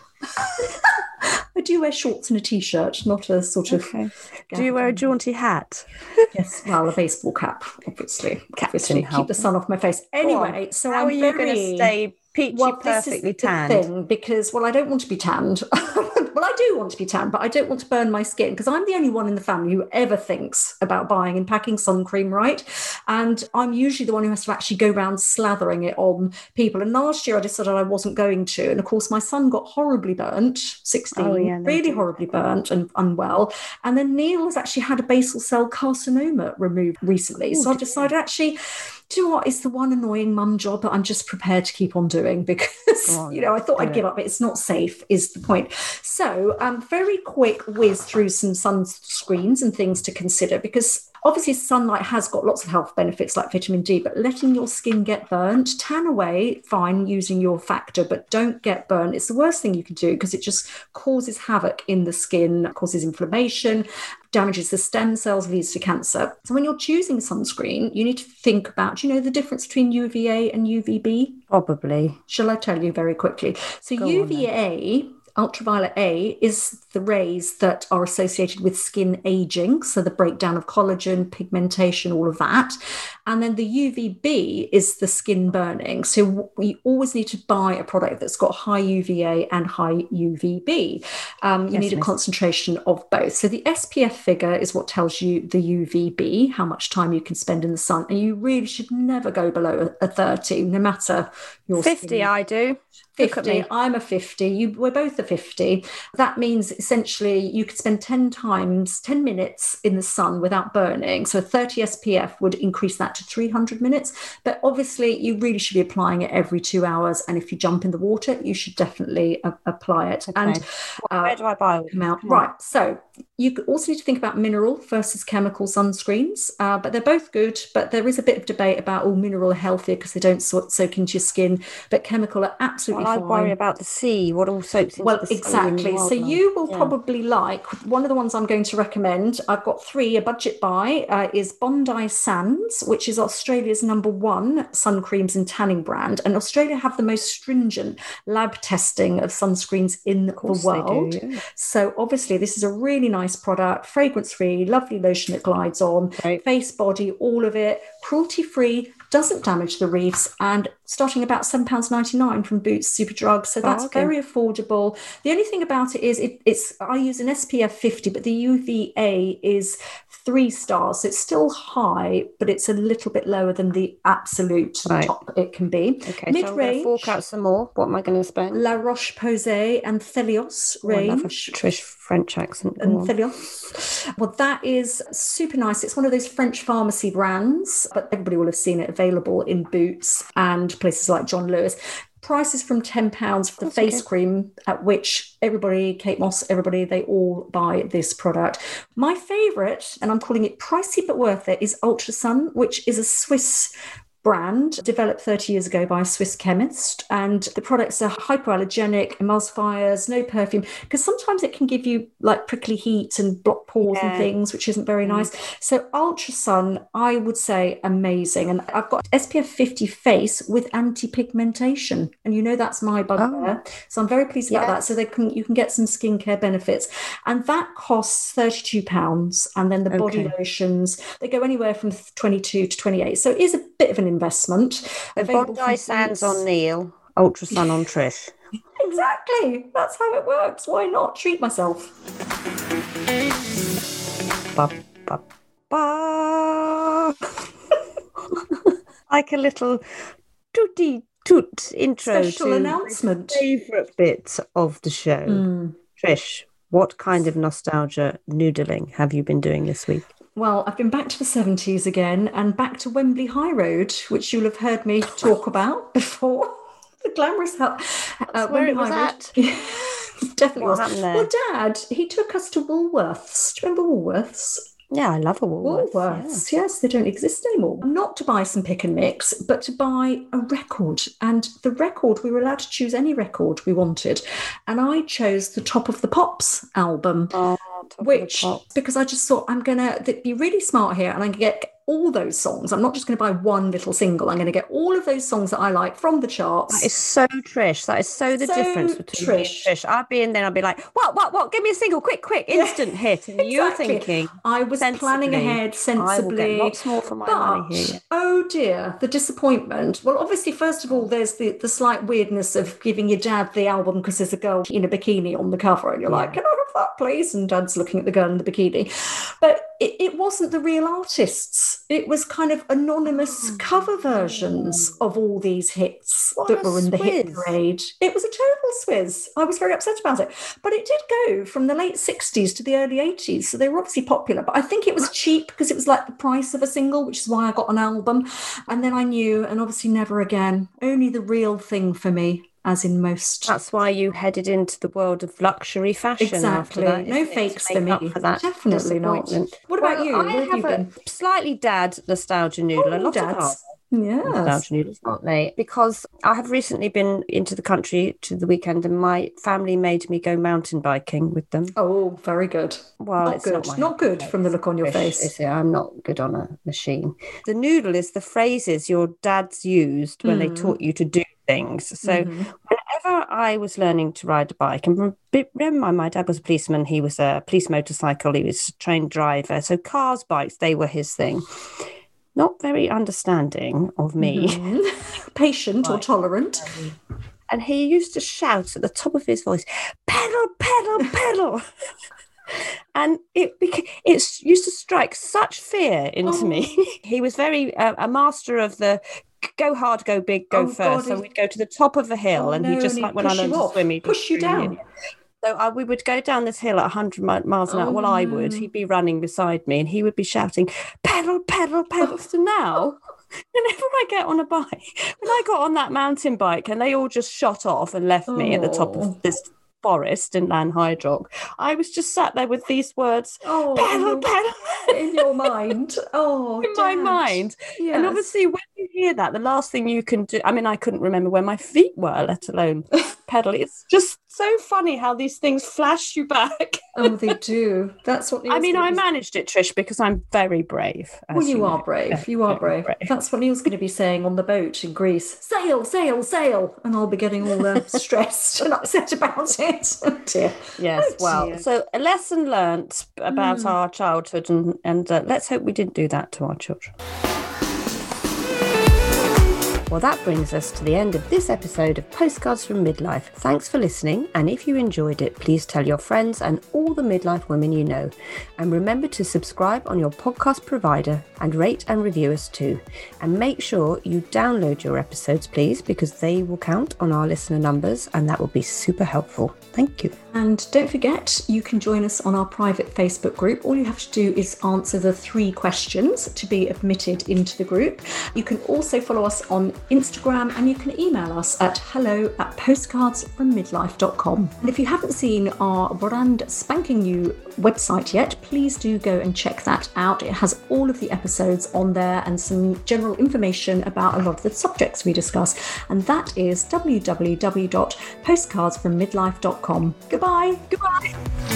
I do wear shorts and a t-shirt, not a sort of... Do you wear a jaunty hat? Yes, well, a baseball cap, obviously. Keep the sun off my face. Anyway, so how are you going to stay peachy, perfectly tanned? Because, I don't want to be tanned. Well, I do want to be tan, but I don't want to burn my skin because I'm the only one in the family who ever thinks about buying and packing sun cream, right? And I'm usually the one who has to actually go around slathering it on people. And last year I decided I wasn't going to. And of course, my son got horribly burnt, 16, really horribly burnt and unwell. And then Neil has actually had a basal cell carcinoma removed recently. So I've decided actually, do you know what? It's the one annoying mum job that I'm just prepared to keep on doing because, I thought I'd give up. It's not safe is the point. So very quick whiz through some sunscreens and things to consider because obviously sunlight has got lots of health benefits like vitamin D, but letting your skin get burnt, tan away, fine, using your factor, but don't get burnt. It's the worst thing you can do because it just causes havoc in the skin, causes inflammation, damages the stem cells, leads to cancer. So when you're choosing sunscreen, you need to think about, the difference between UVA and UVB? Probably. Shall I tell you very quickly? So UVA, ultraviolet A, is the rays that are associated with skin aging, so the breakdown of collagen, pigmentation, all of that. And then the UVB is the skin burning. So we always need to buy a product that's got high UVA and high UVB. You need a concentration of both. So the SPF figure is what tells you the UVB, how much time you can spend in the sun. And you really should never go below a 30, no matter your 50, skin. I do. 50, I'm a 50, we're both a 50. That means essentially you could spend 10 minutes in the sun without burning. So 30 SPF would increase that to 300 minutes. But obviously you really should be applying it every 2 hours. And if you jump in the water, you should definitely apply it. Okay. And where do I buy them? Right. So you also need to think about mineral versus chemical sunscreens, but they're both good. But there is a bit of debate about mineral are healthier because they don't soak into your skin, but chemical are absolutely fine. I worry about the sea, what all soaks into the sea. Exactly. So you will probably like one of the ones I'm going to recommend. I've got 3, a budget buy, is Bondi Sands, which is Australia's #1 sun creams and tanning brand. And Australia have the most stringent lab testing of sunscreens in the world. They do, yeah. So obviously this is a really nice product, fragrance-free, lovely lotion that glides on, face, body, all of it, cruelty-free, doesn't damage the reefs, and starting about £7.99 from Boots, Superdrug. So that's very affordable. The only thing about it is I use an SPF 50, but the UVA is 3 stars. So it's still high, but it's a little bit lower than the absolute top it can be. Okay, mid-range. So I'm going to fork out some more. What am I going to spend? La Roche-Posay and Thelios range. I love a Trish French accent. And Thelios. Well, that is super nice. It's one of those French pharmacy brands, but everybody will have seen it available in Boots and places like John Lewis. Prices from £10 for the face cream, at which everybody, Kate Moss, everybody, they all buy this product. My favourite, and I'm calling it pricey but worth it, is Ultra Sun, which is a Swiss brand developed 30 years ago by a Swiss chemist, and the products are hypoallergenic, emulsifiers, no perfume, because sometimes it can give you like prickly heat and block pores and things, which isn't very nice. So Ultra Sun, I would say amazing. And I've got SPF 50 face with anti-pigmentation, and that's my bugbear. So I'm very pleased about that. So you can get some skincare benefits, and that costs £32. And then the body lotions, they go anywhere from 22 to 28. So it is a bit of an investment. Bondi Sands on Neil, Ultra Sun on Trish. Exactly. That's how it works. Why not treat myself? Like a little tooty toot intro special announcement. Favourite bit of the show. Trish, what kind of nostalgia noodling have you been doing this week? Well, I've been back to the 70s again and back to Wembley High Road, which you'll have heard me talk about before. The glamorous where it was at. Definitely what happened there? Well, Dad, he took us to Woolworths. Do you remember Woolworths? Yeah, I love a Woolworths. Woolworths, yes, they don't exist anymore. Not to buy some pick and mix, but to buy a record. And the record, we were allowed to choose any record we wanted. And I chose the Top of the Pops album, which, because I just thought I'm going to be really smart here and I can get all those songs. I'm not just going to buy one little single. I'm going to get all of those songs that I like from the charts. That is so Trish. That is so the difference between me and Trish. I'd be in there and I'd be like, what? Give me a single, quick, instant hit. And exactly. You're thinking, I was planning ahead sensibly. I will get lots more for my money here. Oh dear, the disappointment. Well, obviously, first of all, there's the slight weirdness of giving your dad the album because there's a girl in a bikini on the cover and you're like, can I have that, please? And dad's looking at the girl in the bikini. But it wasn't the real artists. It was kind of anonymous cover versions of all these hits that were in the hit parade. It was a total swizz. I was very upset about it. But it did go from the late 60s to the early 80s. So they were obviously popular. But I think it was cheap because it was like the price of a single, which is why I got an album. And then I knew, and obviously never again. Only the real thing for me. As in most. That's why you headed into the world of luxury fashion. Exactly. After that, no fakes for me. For that Definitely not. What about you? I have a slightly dad nostalgia noodle. A lot of cars. Yeah. Nostalgia noodles, aren't they? Because I have recently been into the country to the weekend and my family made me go mountain biking with them. Oh, very good. Well, it's not good from the look on your face. I'm not good on a machine. The noodle is the phrases your dads used when they taught you to do things. So whenever I was learning to ride a bike, and remember my dad was a policeman, he was a police motorcycle, he was a trained driver. So cars, bikes, they were his thing. Not very understanding of me. Patient or tolerant. And he used to shout at the top of his voice, pedal, pedal, pedal. And it used to strike such fear into me. He was very a master of the go hard, go big, go first. So we'd go to the top of a hill and he just like when I learned to swim, he'd push you down. So we would go down this hill at 100 miles an hour. Well, I would. He'd be running beside me and he would be shouting, pedal, pedal, pedal. So now, whenever I get on a bike, when I got on that mountain bike and they all just shot off and left me at the top of this forest in Lanhydrock, I was just sat there with these words, pedal, pedal. In your mind. In my mind. Yes. And obviously when you hear that, the last thing you can do, I mean, I couldn't remember where my feet were, let alone pedal. It's just so funny how these things flash you back. Oh, they do. That's what I managed it, Trish, because I'm very brave. Well, you are brave. You are brave. That's what Neil's going to be saying on the boat in Greece. Sail, sail, sail. And I'll be getting all stressed and upset about it. Oh, dear. Yes, so a lesson learnt about our childhood and let's hope we didn't do that to our children. Well, that brings us to the end of this episode of Postcards from Midlife. Thanks for listening, and if you enjoyed it, please tell your friends and all the midlife women you know. And remember to subscribe on your podcast provider and rate and review us too. And make sure you download your episodes, please, because they will count on our listener numbers, and that will be super helpful. Thank you. And don't forget, you can join us on our private Facebook group. All you have to do is answer the 3 questions to be admitted into the group. You can also follow us on Instagram and you can email us at hello@postcardsfrommidlife.com. And if you haven't seen our brand spanking new website yet, please do go and check that out. It has all of the episodes on there and some general information about a lot of the subjects we discuss. And that is www.postcardsfrommidlife.com. Goodbye. Goodbye.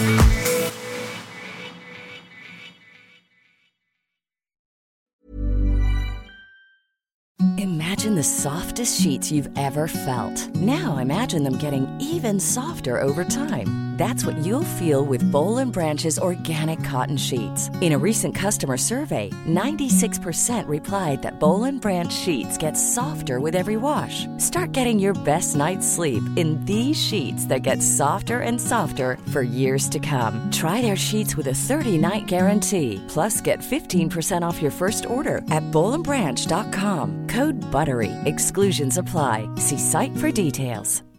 Imagine the softest sheets you've ever felt. Now imagine them getting even softer over time. That's what you'll feel with Boll & Branch's organic cotton sheets. In a recent customer survey, 96% replied that Boll & Branch sheets get softer with every wash. Start getting your best night's sleep in these sheets that get softer and softer for years to come. Try their sheets with a 30-night guarantee. Plus, get 15% off your first order at bollandbranch.com. Code BUTTERY. Exclusions apply. See site for details.